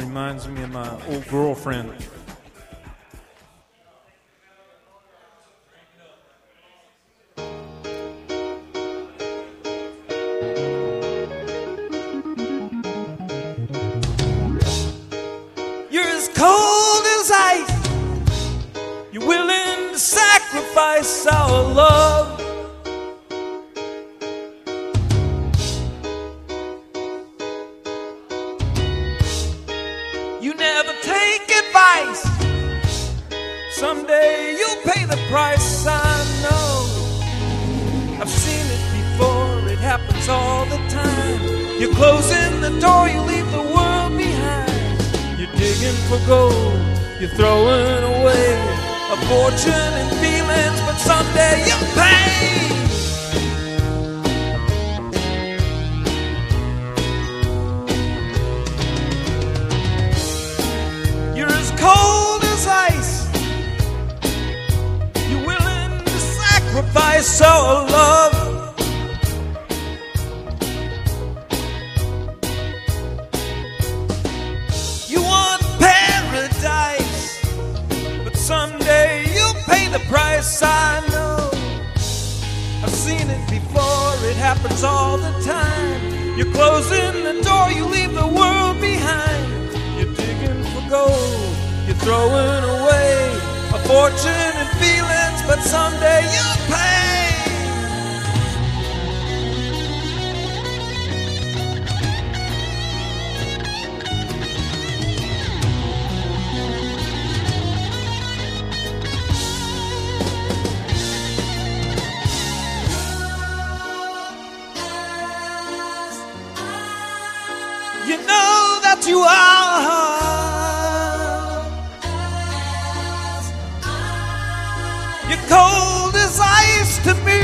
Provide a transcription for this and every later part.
reminds me of my old girlfriend. You're as cold as ice. You're willing to sacrifice our love. You never take advice. Someday you'll pay the price, I know. I've seen it before, it happens all the time. You're closing the door, you leave the world behind. You're digging for gold, you're throwing away a fortune and feelings, but someday you'll pay. Cold as ice. You're willing to sacrifice our love. You want paradise, but someday you'll pay the price, I know. I've seen it before, it happens all the time. You're closing the door, you leave the world behind. You're digging for gold, you're throwing away a fortune and feelings, but someday you'll pay. You know that you are. You're cold as ice to me.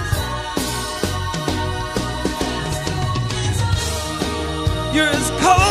You're as cold